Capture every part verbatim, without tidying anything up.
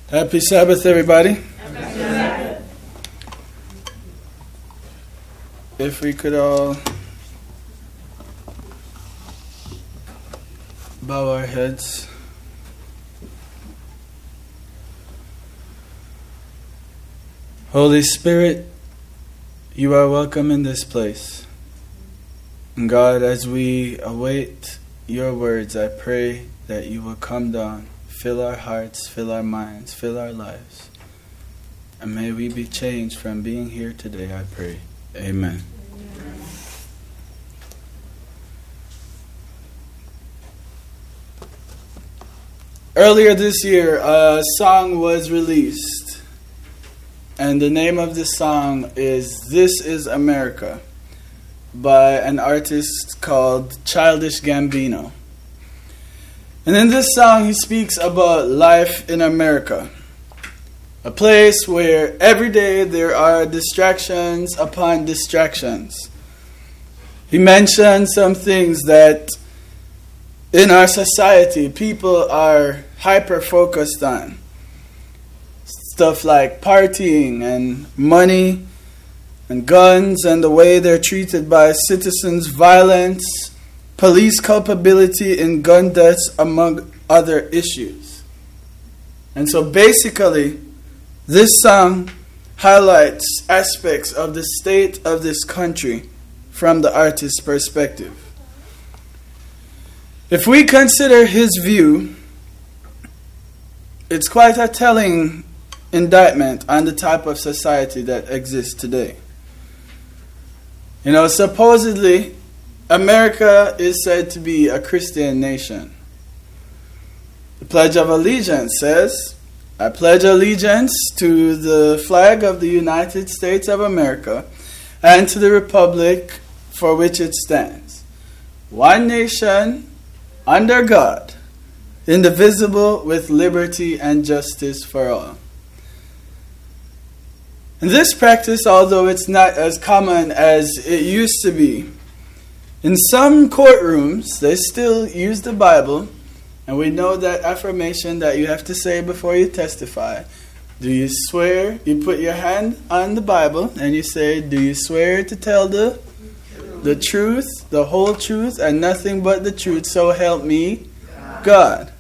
Happy Sabbath, everybody. Happy Sabbath. If we could all bow our heads. Holy Spirit, you are welcome in this place. And God, as we await your words, I pray that you will come down, fill our hearts, fill our minds, fill our lives. And may we be changed from being here today, I pray. Amen. Amen. Earlier this year, a song was released. And the name of the song is This Is America by an artist called Childish Gambino. And in this song, he speaks about life in America, a place where every day there are distractions upon distractions. He mentions some things that in our society people are hyper-focused on. Stuff like partying and money and guns and the way they're treated by citizens, violence, police culpability in gun deaths, among other issues. And so basically, this song highlights aspects of the state of this country from the artist's perspective. If we consider his view, it's quite a telling indictment on the type of society that exists today. You know, supposedly, America is said to be a Christian nation. The Pledge of Allegiance says, I pledge allegiance to the flag of the United States of America and to the republic for which it stands, one nation, under God, indivisible, with liberty and justice for all. And this practice, although it's not as common as it used to be, in some courtrooms, they still use the Bible, and we know that affirmation that you have to say before you testify. Do you swear? You put your hand on the Bible, and you say, do you swear to tell the, the truth, the whole truth, and nothing but the truth, so help me God?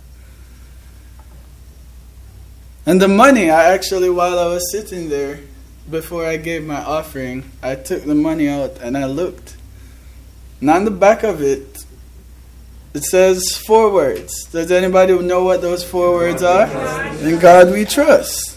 And the money, I actually, while I was sitting there, before I gave my offering, I took the money out and I looked. And on the back of it, it says four words. Does anybody know what those four words are? In God we trust.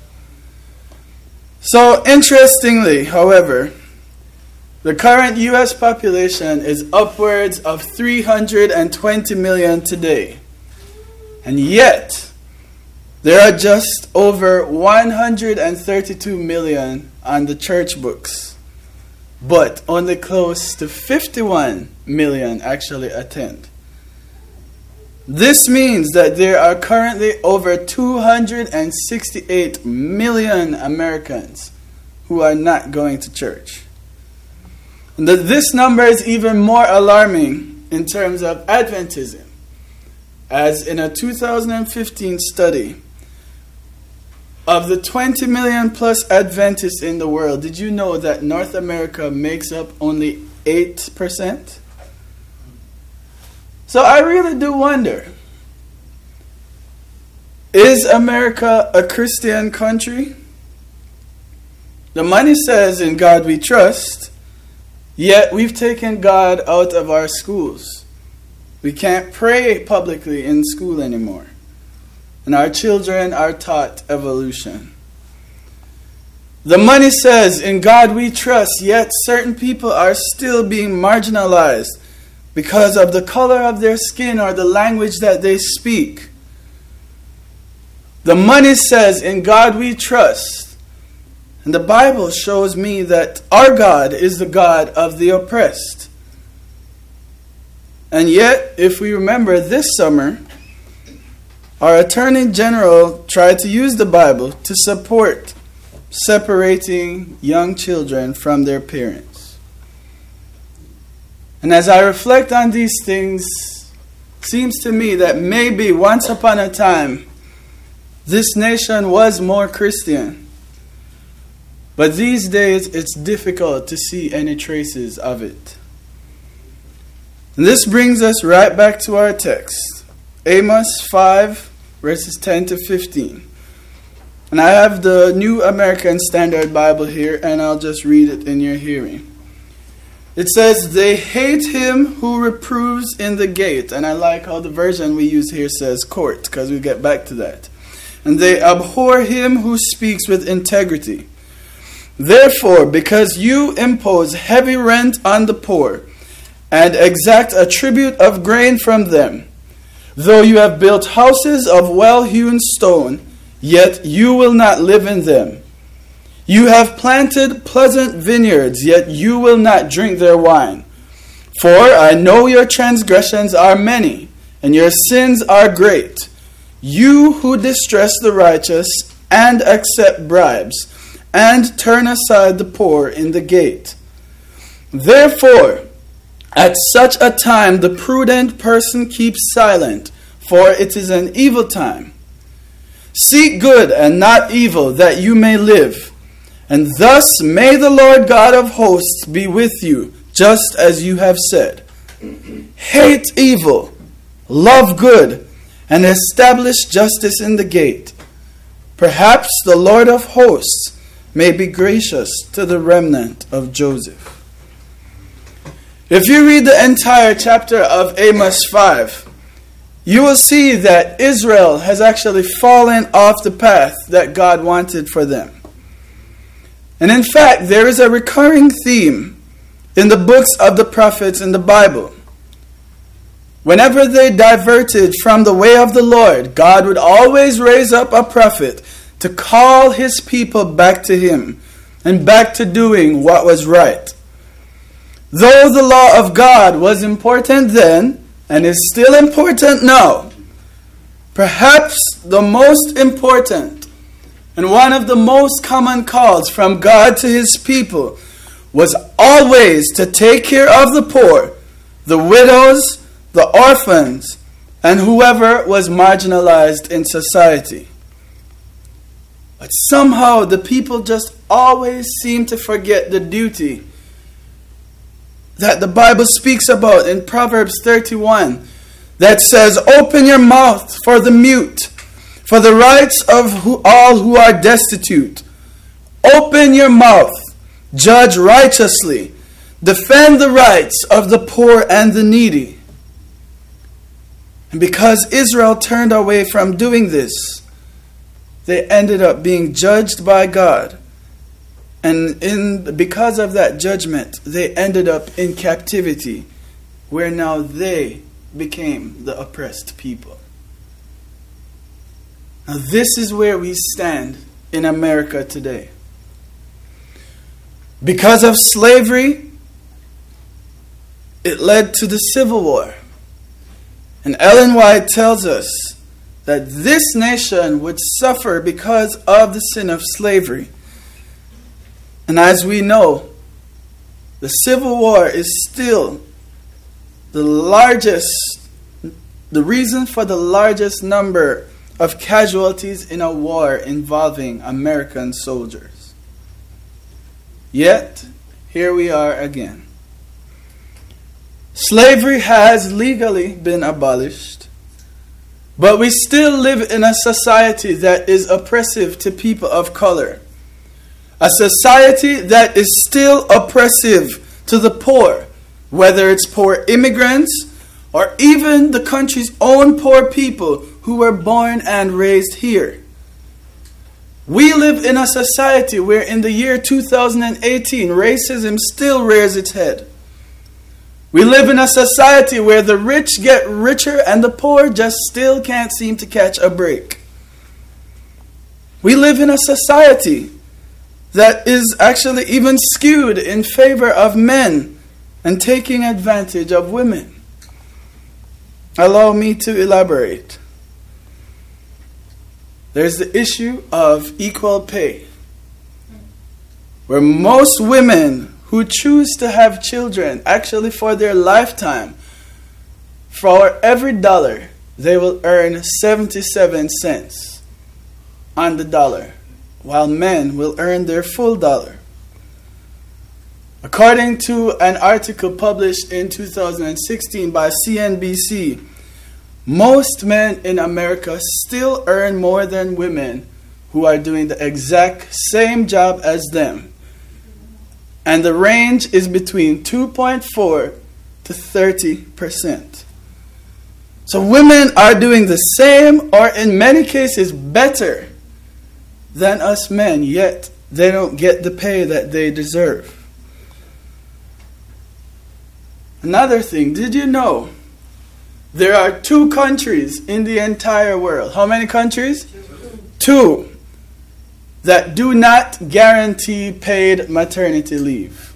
So, interestingly, however, the current U S population is upwards of three hundred twenty million today. And yet, there are just over one hundred thirty-two million on the church books. But only close to fifty-one million actually attend. This means that there are currently over two hundred sixty-eight million Americans who are not going to church. And that this number is even more alarming in terms of Adventism, as in a two thousand fifteen study, of the twenty million plus Adventists in the world, did you know that North America makes up only eight percent? So I really do wonder, is America a Christian country? The money says in God we trust, yet we've taken God out of our schools. We can't pray publicly in school anymore. And our children are taught evolution. The money says, in God we trust, yet certain people are still being marginalized because of the color of their skin or the language that they speak. The money says, in God we trust. And the Bible shows me that our God is the God of the oppressed. And yet, if we remember this summer, our Attorney General tried to use the Bible to support separating young children from their parents. And as I reflect on these things, it seems to me that maybe once upon a time, this nation was more Christian. But these days, it's difficult to see any traces of it. And this brings us right back to our text. Amos five, verses ten to fifteen. And I have the New American Standard Bible here, and I'll just read it in your hearing. It says, "They hate him who reproves in the gate." And I like how the version we use here says court, because we'll get back to that. "And they abhor him who speaks with integrity. Therefore, because you impose heavy rent on the poor, and exact a tribute of grain from them, though you have built houses of well-hewn stone, yet you will not live in them. You have planted pleasant vineyards, yet you will not drink their wine. For I know your transgressions are many, and your sins are great. You who distress the righteous, and accept bribes, and turn aside the poor in the gate. Therefore, at such a time the prudent person keeps silent, for it is an evil time. Seek good and not evil, that you may live. And thus may the Lord God of hosts be with you, just as you have said. Hate evil, love good, and establish justice in the gate. Perhaps the Lord of hosts may be gracious to the remnant of Joseph." If you read the entire chapter of Amos five, you will see that Israel has actually fallen off the path that God wanted for them. And in fact, there is a recurring theme in the books of the prophets in the Bible. Whenever they diverted from the way of the Lord, God would always raise up a prophet to call his people back to him and back to doing what was right. Though the law of God was important then and is still important now, perhaps the most important and one of the most common calls from God to his people was always to take care of the poor, the widows, the orphans, and whoever was marginalized in society. But somehow the people just always seem to forget the duty that the Bible speaks about in Proverbs thirty-one, that says, "Open your mouth for the mute, for the rights of who, all who are destitute. Open your mouth, judge righteously, defend the rights of the poor and the needy." And because Israel turned away from doing this, they ended up being judged by God. And in because of that judgment, they ended up in captivity, where now they became the oppressed people. Now this is where we stand in America today. Because of slavery, it led to the Civil War. And Ellen White tells us that this nation would suffer because of the sin of slavery. And as we know, the Civil War is still the largest, the reason for the largest number of casualties in a war involving American soldiers. Yet, here we are again. Slavery has legally been abolished, but we still live in a society that is oppressive to people of color. A society that is still oppressive to the poor, whether it's poor immigrants or even the country's own poor people who were born and raised here. We live in a society where in the year two thousand eighteen, racism still rears its head. We live in a society where the rich get richer and the poor just still can't seem to catch a break. We live in a society that is actually even skewed in favor of men and taking advantage of women. Allow me to elaborate. There's the issue of equal pay, where most women who choose to have children, actually for their lifetime, for every dollar, they will earn seventy-seven cents. on the dollar, while men will earn their full dollar. According to an article published in two thousand sixteen by C N B C, most men in America still earn more than women who are doing the exact same job as them. And the range is between two point four to thirty percent. So women are doing the same, or in many cases better, than us men, yet they don't get the pay that they deserve. Another thing, did you know there are two countries in the entire world? How many countries? Two. That do not guarantee paid maternity leave.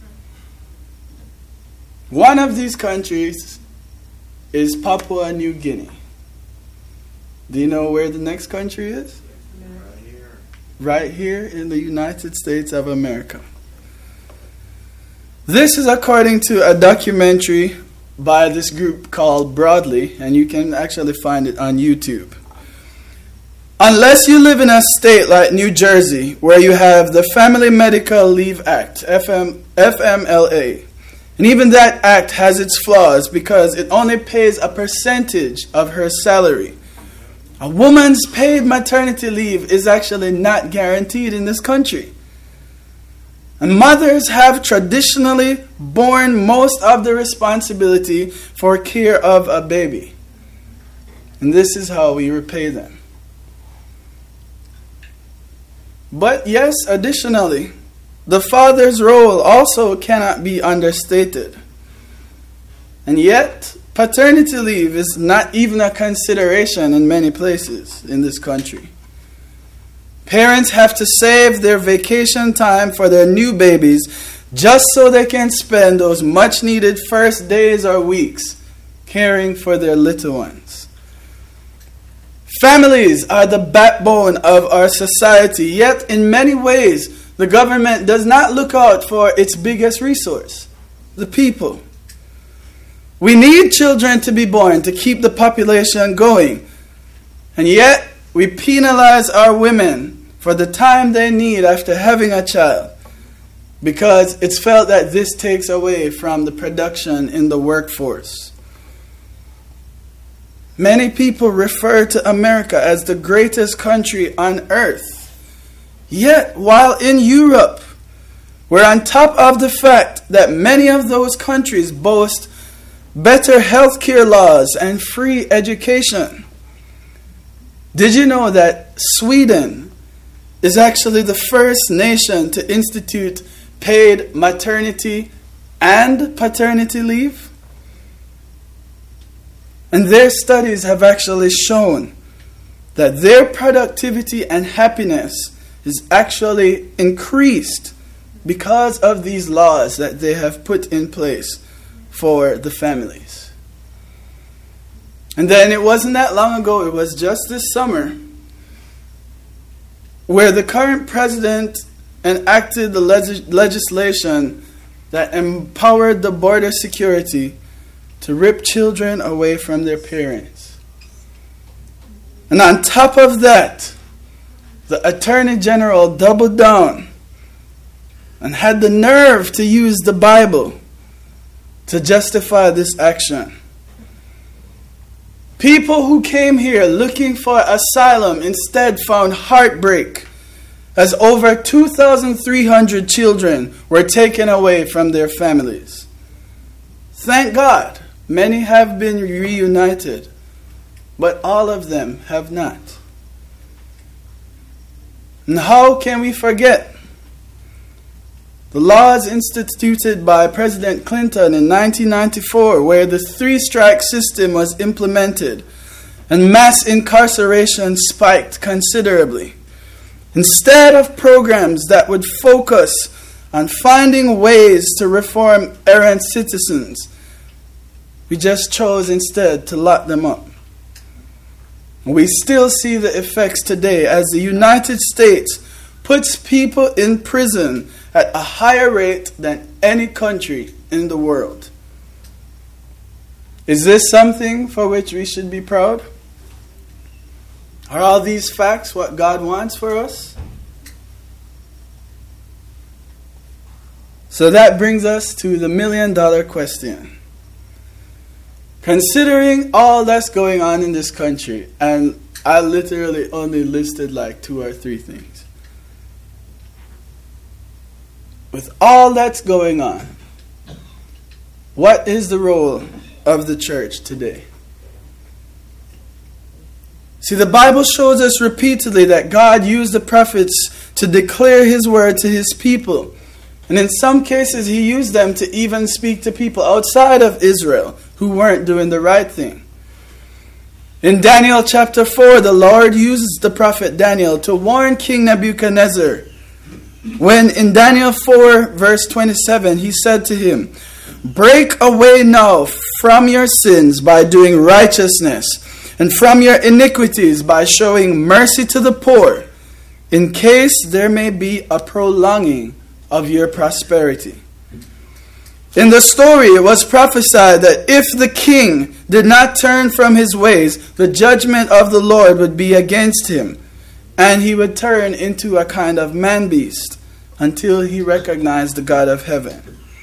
One of these countries is Papua New Guinea. Do you know where the next country is? Right here. Right here in the United States of America. This is according to a documentary by this group called Broadly, and you can actually find it on YouTube. Unless you live in a state like New Jersey, where you have the Family Medical Leave Act, F M, F M L A, and even that act has its flaws because it only pays a percentage of her salary. A woman's paid maternity leave is actually not guaranteed in this country. And mothers have traditionally borne most of the responsibility for care of a baby. And this is how we repay them. But yes, additionally, the father's role also cannot be understated. And yet, paternity leave is not even a consideration in many places in this country. Parents have to save their vacation time for their new babies just so they can spend those much needed first days or weeks caring for their little ones. Families are the backbone of our society, yet in many ways the government does not look out for its biggest resource, the people. We need children to be born to keep the population going, and yet we penalize our women for the time they need after having a child because it's felt that this takes away from the production in the workforce. Many people refer to America as the greatest country on earth. Yet, while in Europe, we're on top of the fact that many of those countries boast better healthcare laws and free education. Did you know that Sweden is actually the first nation to institute paid maternity and paternity leave? And their studies have actually shown that their productivity and happiness is actually increased because of these laws that they have put in place for the families. And then it wasn't that long ago, it was just this summer, where the current president enacted the legis- legislation that empowered the border security to rip children away from their parents. And on top of that, the Attorney General doubled down and had the nerve to use the Bible to justify this action. People who came here looking for asylum instead found heartbreak as over two thousand three hundred children were taken away from their families. Thank God, many have been reunited, but all of them have not. And how can we forget the laws instituted by President Clinton in nineteen ninety-four, where the three-strike system was implemented and mass incarceration spiked considerably? Instead of programs that would focus on finding ways to reform errant citizens, we just chose instead to lock them up. We still see the effects today as the United States puts people in prison at a higher rate than any country in the world. Is this something for which we should be proud? Are all these facts what God wants for us? So that brings us to the million dollar question. Considering all that's going on in this country, and I literally only listed like two or three things. With all that's going on, what is the role of the church today? See, the Bible shows us repeatedly that God used the prophets to declare His word to His people. And in some cases, He used them to even speak to people outside of Israel who weren't doing the right thing. In Daniel chapter four, the Lord uses the prophet Daniel to warn King Nebuchadnezzar. When in Daniel four, verse twenty-seven, he said to him, "Break away now from your sins by doing righteousness, and from your iniquities by showing mercy to the poor, in case there may be a prolonging of your prosperity." In the story, it was prophesied that if the king did not turn from his ways, the judgment of the Lord would be against him, and he would turn into a kind of man-beast until he recognized the God of heaven.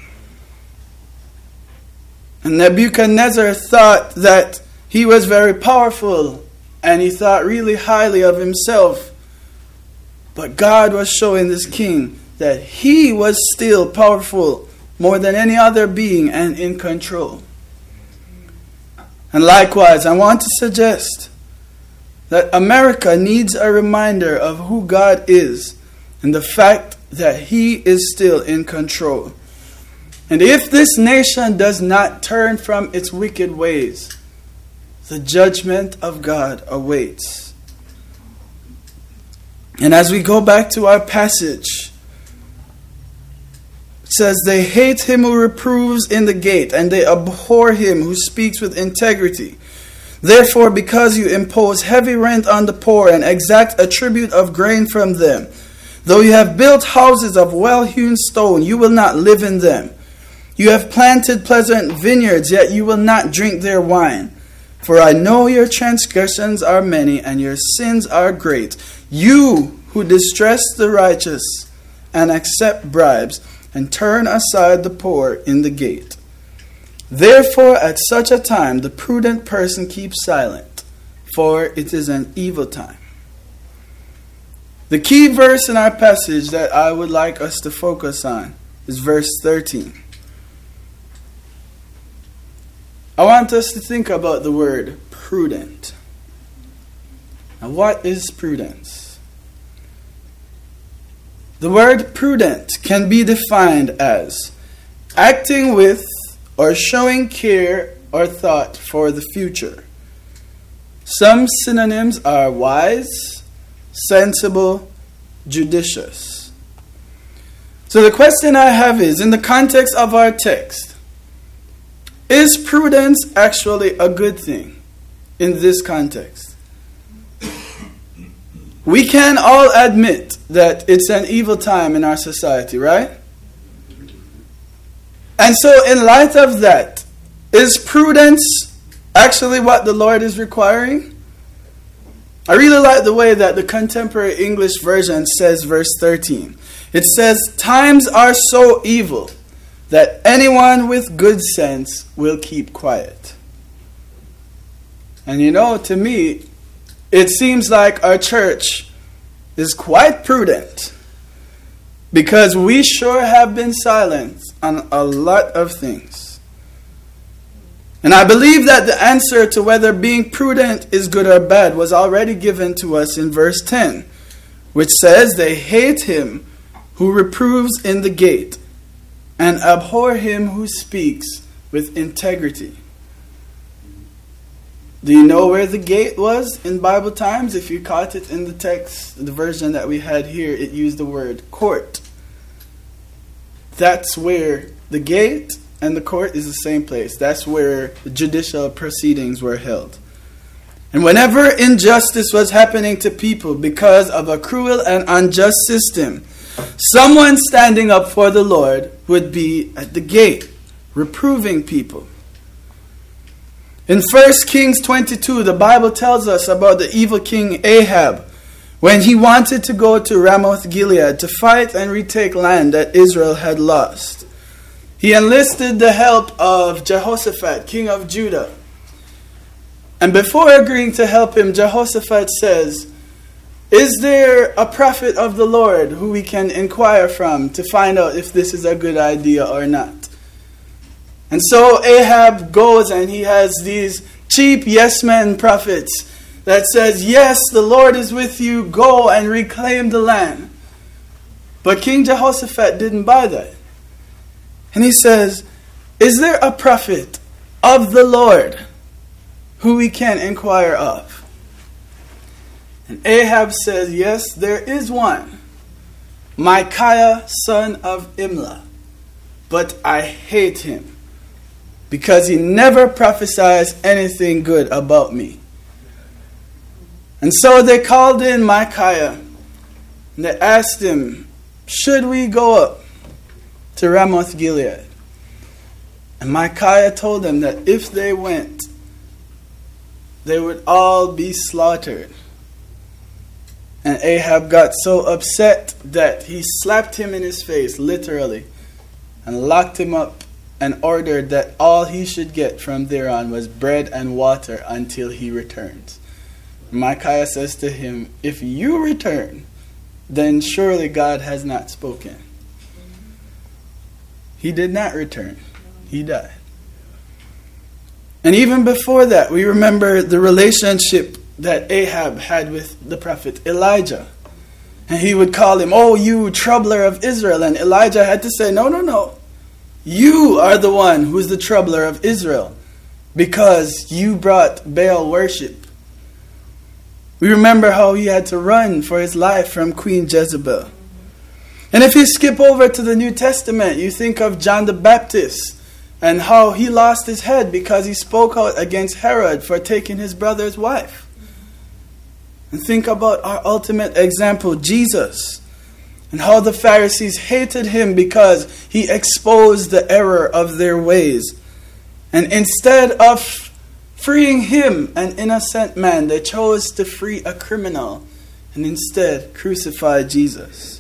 And Nebuchadnezzar thought that he was very powerful, and he thought really highly of himself. But God was showing this king that he was still powerful more than any other being and in control. And likewise, I want to suggest that America needs a reminder of who God is and the fact that He is still in control. And if this nation does not turn from its wicked ways, the judgment of God awaits. And as we go back to our passage, it says, "They hate him who reproves in the gate, and they abhor him who speaks with integrity. Therefore, because you impose heavy rent on the poor and exact a tribute of grain from them, though you have built houses of well-hewn stone, you will not live in them. You have planted pleasant vineyards, yet you will not drink their wine. For I know your transgressions are many, and your sins are great. You who distress the righteous and accept bribes, and turn aside the poor in the gate. Therefore, at such a time, the prudent person keeps silent, for it is an evil time." The key verse in our passage that I would like us to focus on is verse thirteen. I want us to think about the word prudent. Now, what is prudence? The word prudent can be defined as acting with or showing care or thought for the future. Some synonyms are wise, sensible, judicious. So the question I have is, in the context of our text, is prudence actually a good thing in this context? We can all admit that it's an evil time in our society, right? And so in light of that, is prudence actually what the Lord is requiring? I really like the way that the Contemporary English Version says verse thirteen. It says, "Times are so evil that anyone with good sense will keep quiet." And you know, to me, it seems like our church is quite prudent, because we sure have been silent on a lot of things. And I believe that the answer to whether being prudent is good or bad was already given to us in verse ten, which says, "They hate him who reproves in the gate, and abhor him who speaks with integrity." Do you know where the gate was in Bible times? If you caught it in the text, the version that we had here, it used the word court. That's where the gate and the court is the same place. That's where the judicial proceedings were held. And whenever injustice was happening to people because of a cruel and unjust system, someone standing up for the Lord would be at the gate, reproving people. In First Kings twenty-two, the Bible tells us about the evil king Ahab when he wanted to go to Ramoth Gilead to fight and retake land that Israel had lost. He enlisted the help of Jehoshaphat, king of Judah. And before agreeing to help him, Jehoshaphat says, "Is there a prophet of the Lord who we can inquire from to find out if this is a good idea or not?" And so Ahab goes and he has these cheap yes men prophets that says, "Yes, the Lord is with you, go and reclaim the land." But King Jehoshaphat didn't buy that. And he says, "Is there a prophet of the Lord who we can inquire of?" And Ahab says, "Yes, there is one, Micaiah, son of Imlah, but I hate him because he never prophesies anything good about me." And so they called in Micaiah and they asked him, "Should we go up to Ramoth Gilead?" And Micaiah told them that if they went, they would all be slaughtered. And Ahab got so upset that he slapped him in his face, literally, and locked him up and ordered that all he should get from there on was bread and water until he returns. Micaiah says to him, "If you return, then surely God has not spoken." He did not return. He died. And even before that, we remember the relationship that Ahab had with the prophet Elijah. And he would call him, "Oh, you troubler of Israel." And Elijah had to say, "No, no, no. You are the one who's the troubler of Israel because you brought Baal worship." We remember how he had to run for his life from Queen Jezebel. And if you skip over to the New Testament, you think of John the Baptist and how he lost his head because he spoke out against Herod for taking his brother's wife. And think about our ultimate example, Jesus, and how the Pharisees hated him because he exposed the error of their ways. And instead of freeing him, an innocent man, they chose to free a criminal and instead crucify Jesus.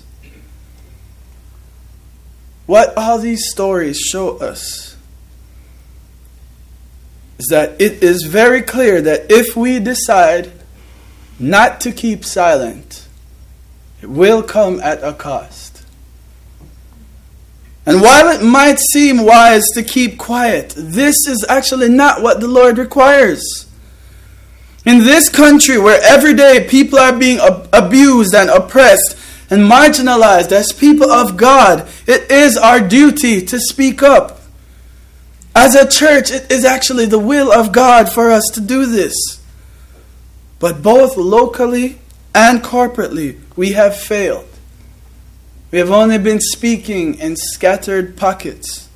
What all these stories show us is that it is very clear that if we decide not to keep silent, it will come at a cost. And while it might seem wise to keep quiet, this is actually not what the Lord requires. In this country where every day people are being ab- abused and oppressed and marginalized as people of God, it is our duty to speak up. As a church, it is actually the will of God for us to do this. But both locally and corporately, we have failed. We have only been speaking in scattered pockets.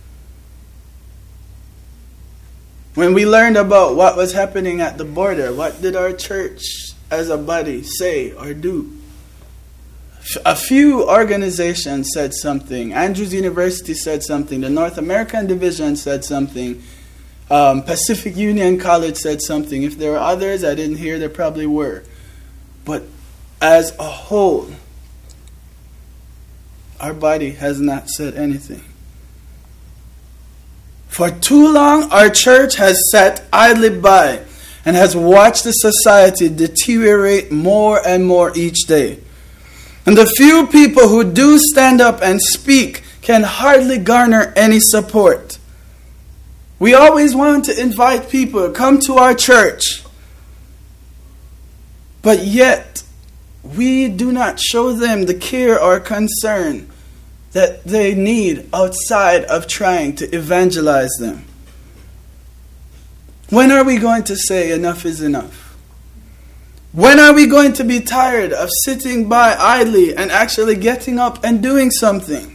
When we learned about what was happening at the border, what did our church as a body say or do? A few organizations said something. Andrews University said something. The North American Division said something. Um, Pacific Union College said something. If there were others I didn't hear, there probably were. But as a whole, our body has not said anything. For too long, our church has sat idly by and has watched the society deteriorate more and more each day. And the few people who do stand up and speak can hardly garner any support. We always want to invite people to come to our church, but yet we do not show them the care or concern that they need outside of trying to evangelize them. When are we going to say enough is enough? When are we going to be tired of sitting by idly and actually getting up and doing something?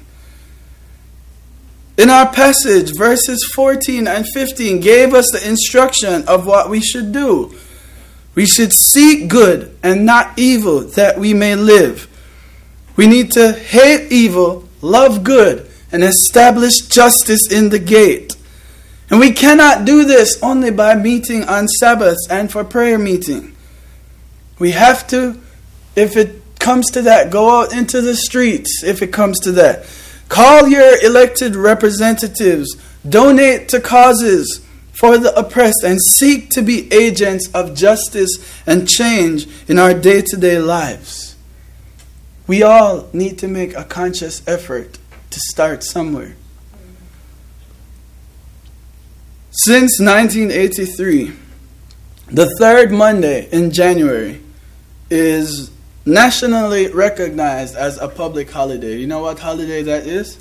In our passage, verses fourteen and fifteen gave us the instruction of what we should do. We should seek good and not evil, that we may live. We need to hate evil, love good, and establish justice in the gate. And we cannot do this only by meeting on Sabbaths and for prayer meeting. We have to, if it comes to that, go out into the streets if it comes to that. Call your elected representatives. Donate to causes for the oppressed and seek to be agents of justice and change in our day-to-day lives. We all need to make a conscious effort to start somewhere. Since nineteen eighty-three, the third Monday in January is nationally recognized as a public holiday. You know what holiday that is?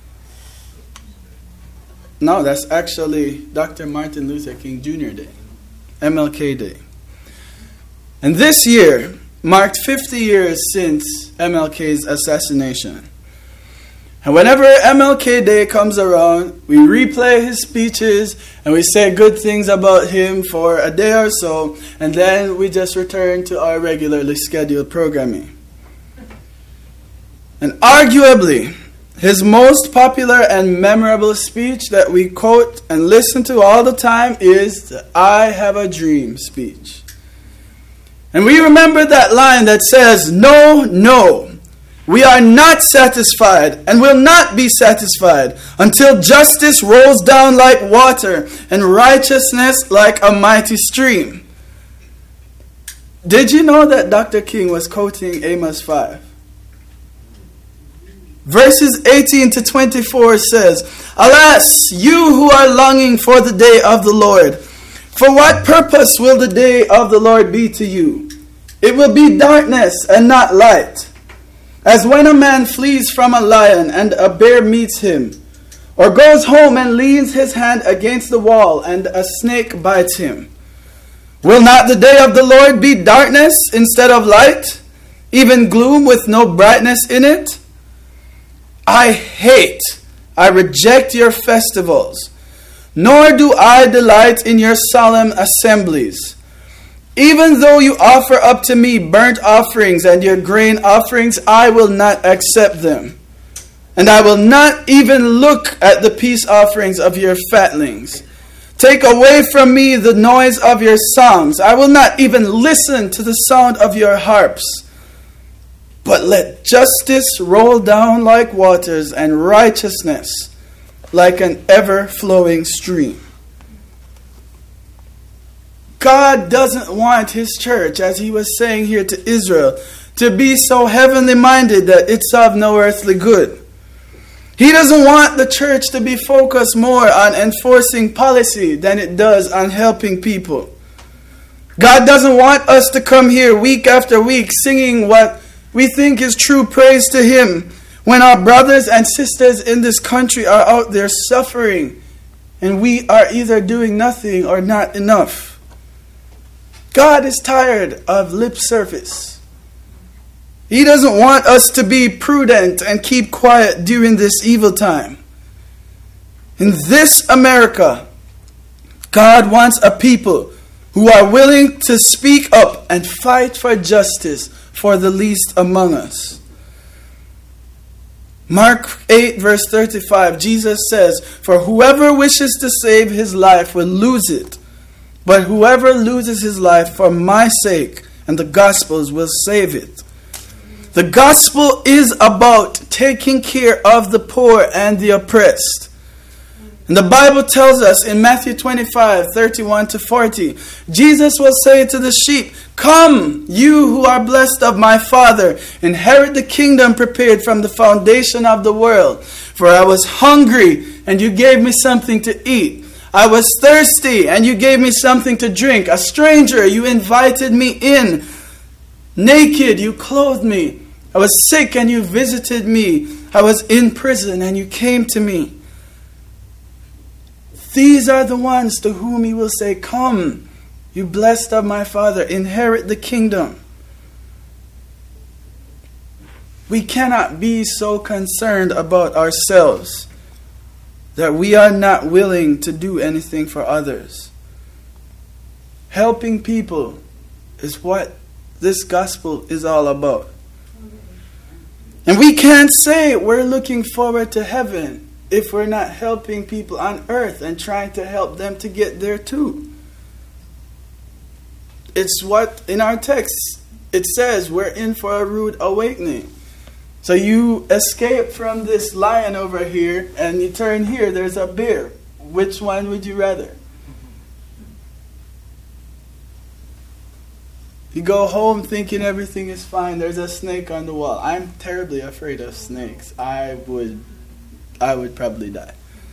No, that's actually Doctor Martin Luther King Junior Day, M L K Day. And this year marked fifty years since M L K's assassination. And whenever M L K Day comes around, we replay his speeches and we say good things about him for a day or so, and then we just return to our regularly scheduled programming. And arguably, his most popular and memorable speech that we quote and listen to all the time is the I Have a Dream speech. And we remember that line that says, no, no. We are not satisfied and will not be satisfied until justice rolls down like water and righteousness like a mighty stream. Did you know that Doctor King was quoting Amos five? Verses eighteen to twenty-four says, Alas, you who are longing for the day of the Lord, for what purpose will the day of the Lord be to you? It will be darkness and not light. As when a man flees from a lion and a bear meets him, or goes home and leans his hand against the wall and a snake bites him. Will not the day of the Lord be darkness instead of light, even gloom with no brightness in it? I hate, I reject your festivals, nor do I delight in your solemn assemblies. Even though you offer up to me burnt offerings and your grain offerings, I will not accept them. And I will not even look at the peace offerings of your fatlings. Take away from me the noise of your songs. I will not even listen to the sound of your harps. But let justice roll down like waters and righteousness like an ever-flowing stream. God doesn't want his church, as he was saying here to Israel, to be so heavenly minded that it's of no earthly good. He doesn't want the church to be focused more on enforcing policy than it does on helping people. God doesn't want us to come here week after week singing what we think is true praise to him when our brothers and sisters in this country are out there suffering and we are either doing nothing or not enough. God is tired of lip service. He doesn't want us to be prudent and keep quiet during this evil time. In this America, God wants a people who are willing to speak up and fight for justice for the least among us. Mark eight verse thirty-five, Jesus says, For whoever wishes to save his life will lose it. But whoever loses his life for my sake and the gospel's will save it. The gospel is about taking care of the poor and the oppressed. And the Bible tells us in Matthew twenty-five, thirty-one to forty, Jesus will say to the sheep, Come, you who are blessed of my Father, inherit the kingdom prepared from the foundation of the world. For I was hungry, and you gave me something to eat. I was thirsty, and you gave me something to drink. A stranger, you invited me in. Naked, you clothed me. I was sick, and you visited me. I was in prison, and you came to me. These are the ones to whom he will say, Come, you blessed of my Father, inherit the kingdom. We cannot be so concerned about ourselves that we are not willing to do anything for others. Helping people is what this gospel is all about. And we can't say we're looking forward to heaven if we're not helping people on earth and trying to help them to get there too? It's what in our text it says we're in for a rude awakening. So you escape from this lion over here and you turn here, there's a bear. Which one would you rather? You go home thinking everything is fine. There's a snake on the wall. I'm terribly afraid of snakes. I would I would probably die.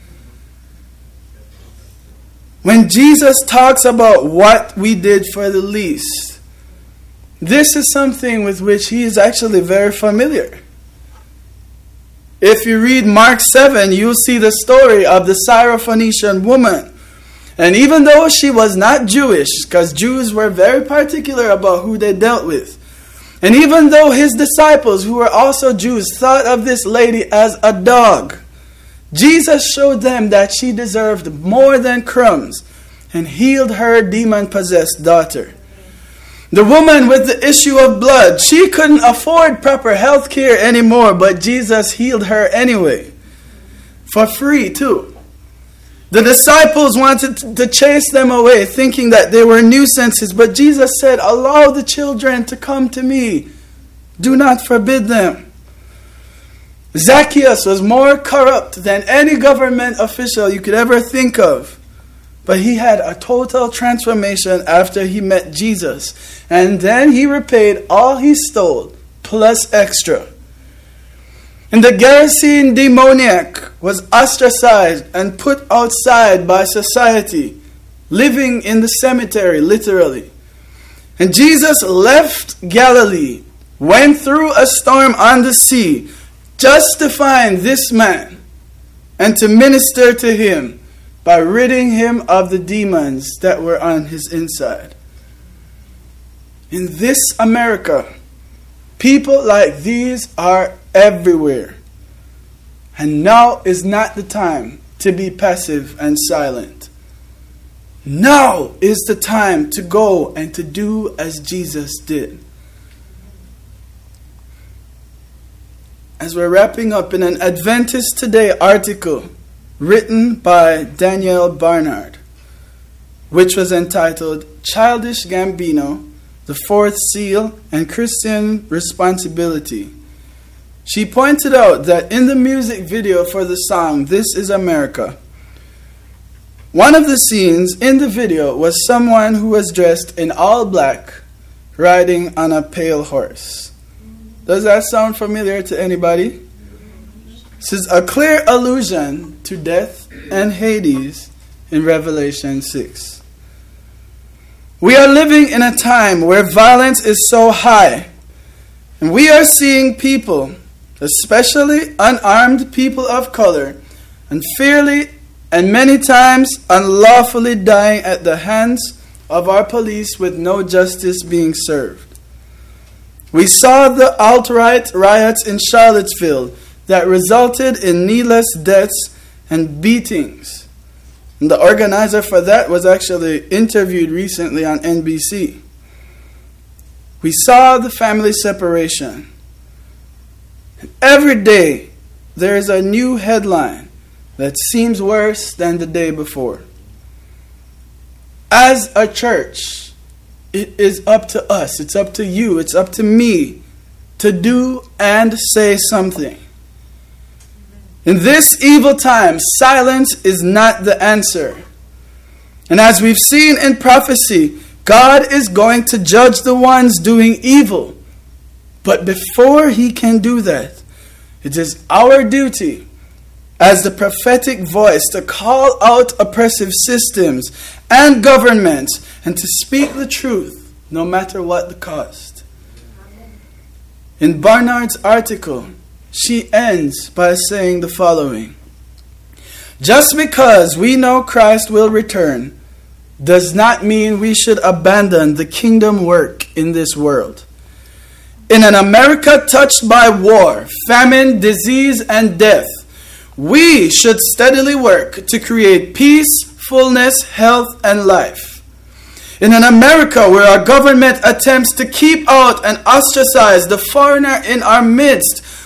When Jesus talks about what we did for the least, this is something with which he is actually very familiar. If you read Mark seven, you'll see the story of the Syrophoenician woman. And even though she was not Jewish, because Jews were very particular about who they dealt with, and even though his disciples, who were also Jews, thought of this lady as a dog, Jesus showed them that she deserved more than crumbs and healed her demon-possessed daughter. The woman with the issue of blood, she couldn't afford proper health care anymore, but Jesus healed her anyway. For free too. The disciples wanted to chase them away, thinking that they were nuisances, but Jesus said, allow the children to come to me. Do not forbid them. Zacchaeus was more corrupt than any government official you could ever think of. But he had a total transformation after he met Jesus. And then he repaid all he stole, plus extra. And the Gerasene demoniac was ostracized and put outside by society, living in the cemetery, literally. And Jesus left Galilee, went through a storm on the sea, just to find this man and to minister to him by ridding him of the demons that were on his inside. In this America, people like these are everywhere. And now is not the time to be passive and silent. Now is the time to go and to do as Jesus did. As we're wrapping up, in an Adventist Today article written by Danielle Barnard, which was entitled Childish Gambino, the Fourth Seal and Christian Responsibility, she pointed out that in the music video for the song This Is America, one of the scenes in the video was someone who was dressed in all black, riding on a pale horse. Does that sound familiar to anybody? This is a clear allusion to death and Hades in Revelation six. We are living in a time where violence is so high, and we are seeing people, especially unarmed people of color, unfairly and many times unlawfully dying at the hands of our police with no justice being served. We saw the alt-right riots in Charlottesville that resulted in needless deaths and beatings. And the organizer for that was actually interviewed recently on N B C. We saw the family separation. And every day there is a new headline that seems worse than the day before. As a church, it is up to us, it's up to you, it's up to me to do and say something. In this evil time, silence is not the answer. And as we've seen in prophecy, God is going to judge the ones doing evil. But before he can do that, it is our duty as the prophetic voice to call out oppressive systems and governments and to speak the truth no matter what the cost. In Barnard's article, she ends by saying the following: just because we know Christ will return does not mean we should abandon the kingdom work in this world. In an America touched by war, famine, disease, and death, we should steadily work to create peace, fullness, health, and life. In an America where our government attempts to keep out and ostracize the foreigner in our midst,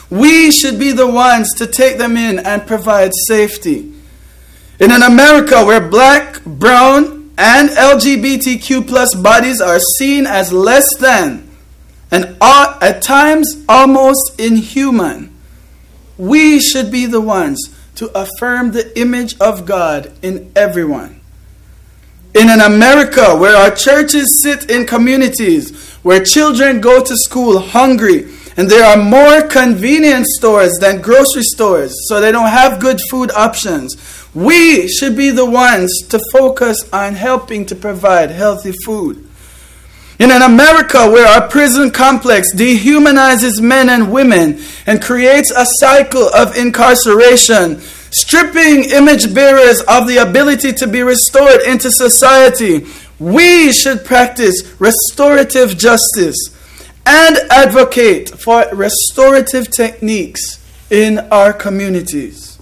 We should be the ones to take them in and provide safety. In an America where black, brown, and L G B T Q plus bodies are seen as less than, and at times almost inhuman, we should be the ones to affirm the image of God in everyone. In an America where our churches sit in communities, where children go to school hungry, and there are more convenience stores than grocery stores, so they don't have good food options, we should be the ones to focus on helping to provide healthy food. In an America where our prison complex dehumanizes men and women and creates a cycle of incarceration, stripping image bearers of the ability to be restored into society, we should practice restorative justice and advocate for restorative techniques in our communities.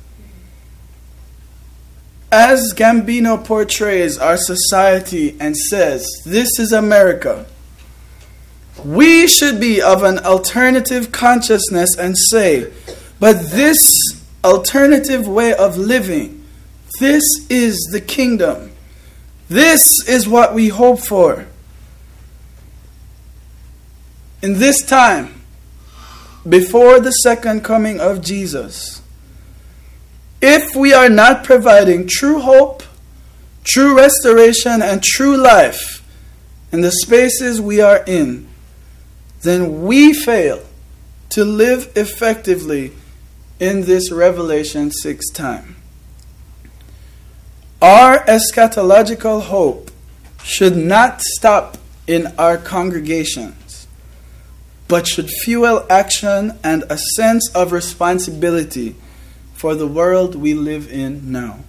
As Gambino portrays our society and says, this is America, we should be of an alternative consciousness and say, but this alternative way of living, this is the kingdom. This is what we hope for. In this time, before the second coming of Jesus, if we are not providing true hope, true restoration, and true life in the spaces we are in, then we fail to live effectively in this Revelation six time. Our eschatological hope should not stop in our congregations, but should fuel action and a sense of responsibility for the world we live in now.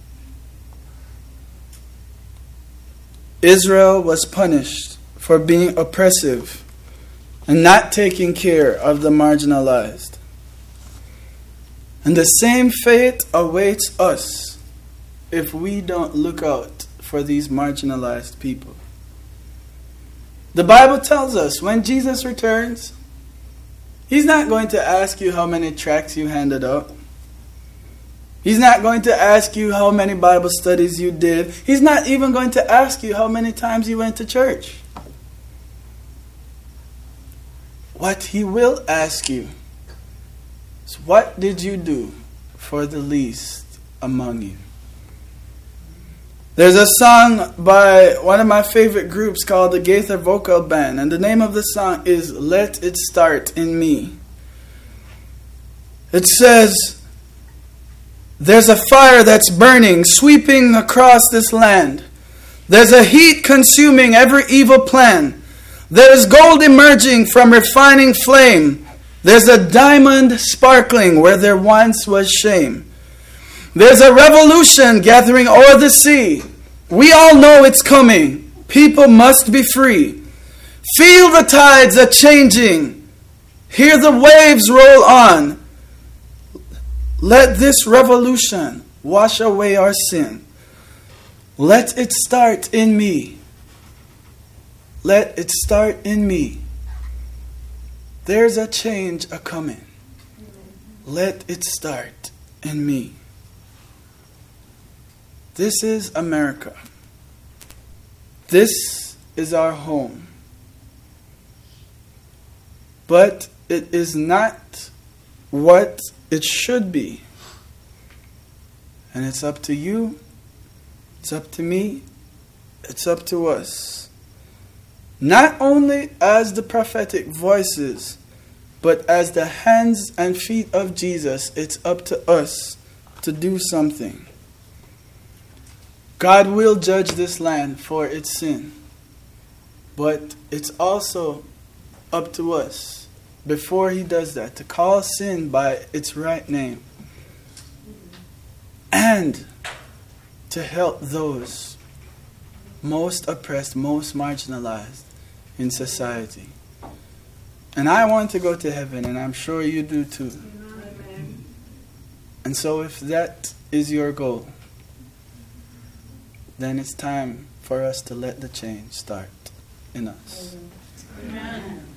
Israel was punished for being oppressive and not taking care of the marginalized. And the same fate awaits us if we don't look out for these marginalized people. The Bible tells us when Jesus returns, He's not going to ask you how many tracts you handed out. He's not going to ask you how many Bible studies you did. He's not even going to ask you how many times you went to church. What He will ask you is, what did you do for the least among you? There's a song by one of my favorite groups called the Gaither Vocal Band, and the name of the song is Let It Start in Me. It says, there's a fire that's burning, sweeping across this land. There's a heat consuming every evil plan. There's gold emerging from refining flame. There's a diamond sparkling where there once was shame. There's a revolution gathering o'er the sea. We all know it's coming. People must be free. Feel the tides a changing. Hear the waves roll on. Let this revolution wash away our sin. Let it start in me. Let it start in me. There's a change a coming. Let it start in me. This is America. This is our home. But it is not what it should be. And it's up to you. It's up to me. It's up to us. Not only as the prophetic voices, but as the hands and feet of Jesus, it's up to us to do something. God will judge this land for its sin. But it's also up to us, before He does that, to call sin by its right name. And to help those most oppressed, most marginalized in society. And I want to go to heaven, and I'm sure you do too. Amen. And so if that is your goal, then it's time for us to let the change start in us. Amen.